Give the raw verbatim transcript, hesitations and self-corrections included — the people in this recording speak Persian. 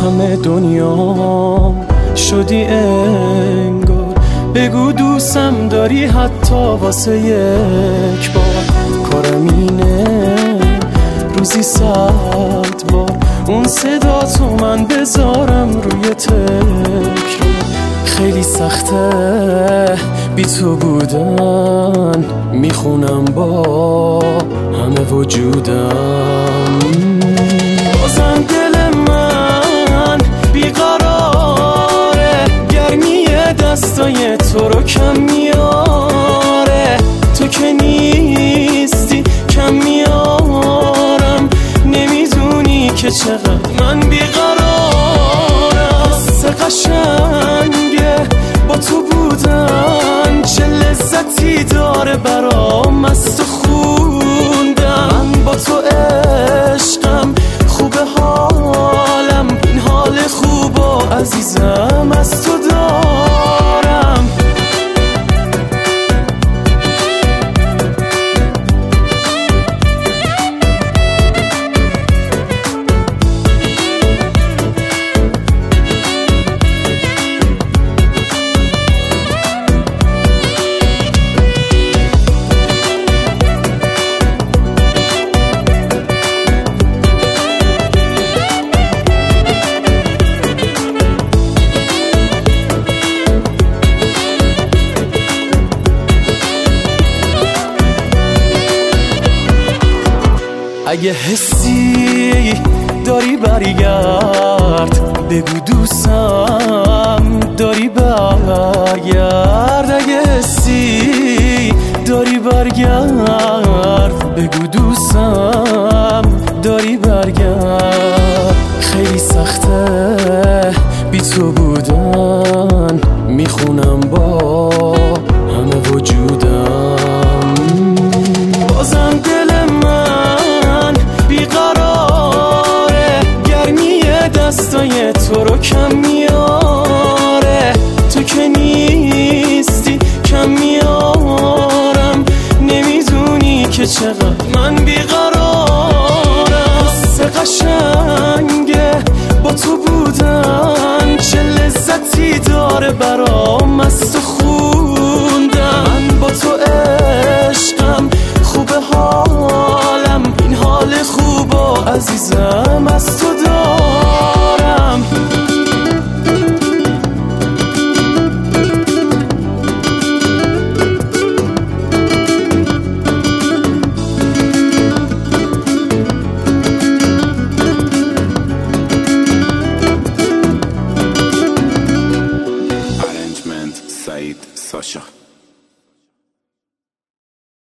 همه دنیا شدی انگار. بگو دوستم داری حتی واسه یک بار. کارم اینه روزی صد بار اون صدا تو من بذارم روی تکرار. خیلی سخته بی تو بودن، میخونم با همه وجودم. بازم دل من بیقراره، گرمی دستای تو رو کم میاره. تو که نیستی کم میارم، نمیدونی که چقدر من بیقرارم. حس قشنگه با تو بودن، چه لذتی داره برام از تو خوندم. من با تو عشقم، خوب حالم، این حال خوب و عزیزم از تو دارم. اگه حسی داری برگرد، بگو دوستم داری برگرد. اگه حسی داری برگرد، بگو دوستم داری برگرد. خیلی سخته بی تو بودن، میخونم با همه وجودم. بازم دل من بیقراره، گرمی دستای تو رو کم میاره. تو که نیستی کم میارم، نمیدونی که چقدر من بیقرارم. حس قشنگه با تو بودن، چه لذتی داره برام از تو خوندم. من با تو عشقم، خوب حالم، این حال خوب و عزیزم از تو دارم. Arrangement Said Sasha.